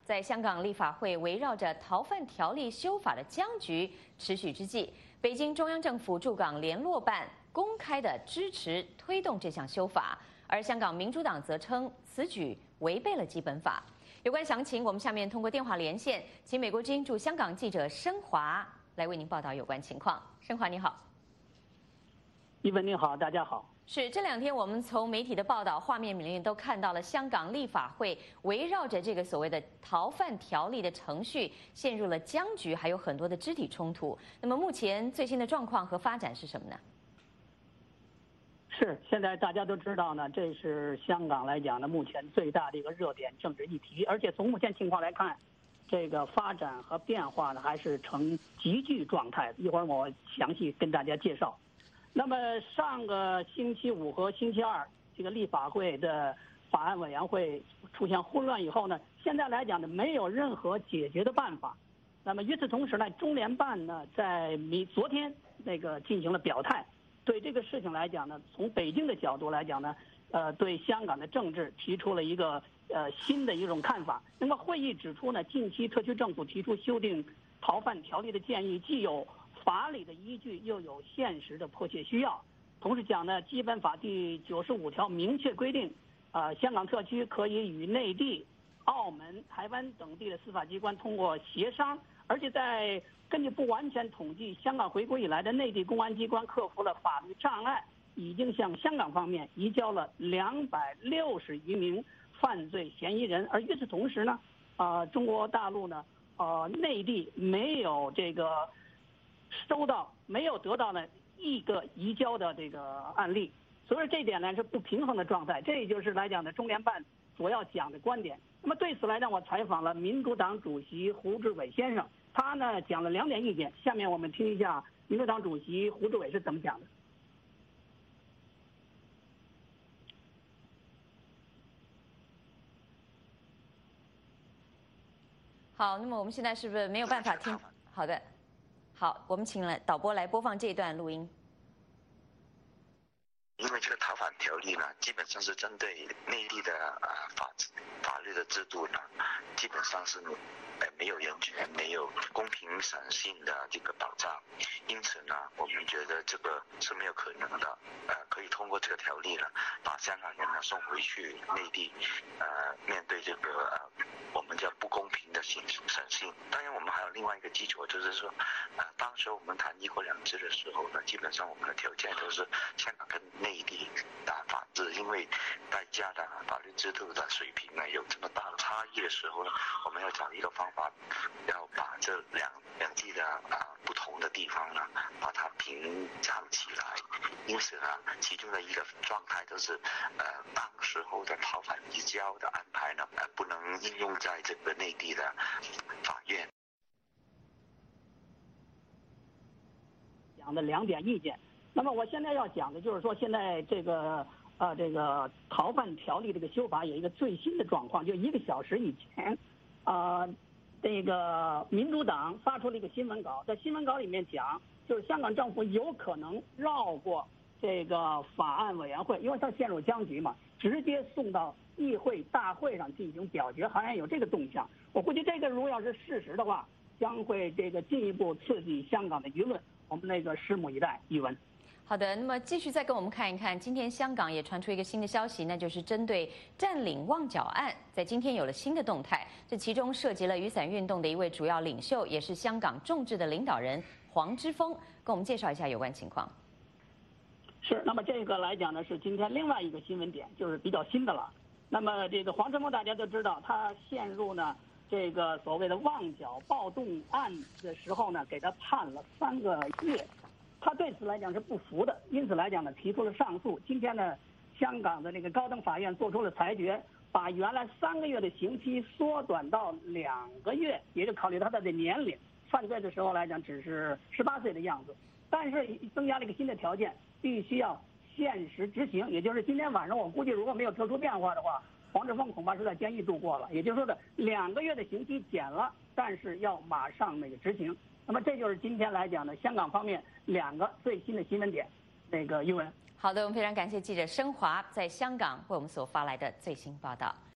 在香港立法会围绕着逃犯条例修法的僵局持续之际，北京中央政府驻港联络办公开的支持推动这项修法，而香港民主党则称此举违背了基本法。有关详情，我们下面通过电话连线，请美国之音驻香港记者申华来为您报道有关情况。申华，你好。 一文你好，大家好。 是这两天我们从媒体的报道、画面里面都看到了香港立法会围绕着这个所谓的逃犯条例的程序陷入了僵局，还有很多的肢体冲突。那么目前最新的状况和发展是什么呢？ 是，现在大家都知道呢，这是香港来讲呢目前最大的一个热点政治议题，而且从目前情况来看，这个发展和变化呢还是呈急剧状态。一会儿我详细跟大家介绍。那么上个星期五和星期二，这个立法会的法案委员会出现混乱以后呢，现在来讲呢没有任何解决的办法。那么与此同时呢，中联办呢在昨天进行了表态，对这个事情来讲呢，从北京的角度来讲呢，对香港的政治提出了一个新的一种看法。那么会议指出呢，近期特区政府提出修订逃犯条例的建议，既有法理的依据，又有现实的迫切需要。同时讲呢，基本法第95条明确规定，香港特区可以与内地、澳门、台湾等地的司法机关通过协商，而且在根据不完全统计，香港回归以来的内地公安机关克服了法律障碍，已经向香港方面移交了260余名犯罪嫌疑人。而与此同时呢，中国大陆呢，内地没有没有得到呢一个移交的这个案例，所以这点呢是不平衡的状态。这也就是来讲的中联办所要讲的观点。那么对此来讲，我采访了民主党主席胡志伟先生，他呢讲了2点意见。下面我们听一下民主党主席胡志伟是怎么讲的。 好，那么我们现在是不是没有办法听？好的。好，我们请了导播来播放这一段录音。 因为这个逃犯条例呢，基本上是针对内地的法律的制度呢，基本上是没有人权、没有公平审讯的这个保障，因此呢，我们觉得这个是没有可能的。可以通过这个条例呢，把香港人呢送回去内地，面对这个我们叫不公平的审讯。当然，我们还有另外一个基础，就是说，当时我们谈一国两制的时候呢，基本上我们的条件都是香港跟内地的法治，因为大家的法律制度的水平呢有这么大的差异的时候呢，我们要找一个方法，要把这两地的不同的地方呢，把它平常起来。因此呢，其中的一个状态就是当时候的逃犯移交的安排呢，不能应用在这个内地的法院。 讲的2点意见。那么我现在要讲的就是说，现在这个逃犯条例这个修法有一个最新的状况，就1个小时以前，这个民主党发出了一个新闻稿，在新闻稿里面讲，就是香港政府有可能绕过这个法案委员会，因为它陷入僵局嘛，直接送到议会大会上进行表决，好像有这个动向。我估计这个如果要是事实的话，将会进一步刺激香港的舆论，我们拭目以待。一文。 好的，那么继续再跟我们看一看，今天香港也传出一个新的消息，那就是针对占领旺角案，在今天有了新的动态。这其中涉及了雨伞运动的一位主要领袖，也是香港众志的领导人黄之锋，跟我们介绍一下有关情况。 是，那么这个来讲呢，是今天另外一个新闻点，就是比较新的了。那么这个黄之锋大家都知道，他陷入呢这个所谓的旺角暴动案的时候呢，给他判了3个月。他对此来讲是不服的，因此来讲呢，提出了上诉。今天呢，香港的高等法院做出了裁决，把原来3个月的刑期缩短到2个月，也就考虑他的年龄，犯罪的时候来讲只是18岁的样子，但是增加了一个新的条件，必须要限时执行。也就是今天晚上，我估计如果没有特殊变化的话，黄之锋恐怕是在监狱度过了。也就是说的2个月的刑期减了，但是要马上执行。那么这就是今天来讲呢，香港方面2个最新的新闻点。英文。 好的，我们非常感谢记者申华在香港为我们所发来的最新报道。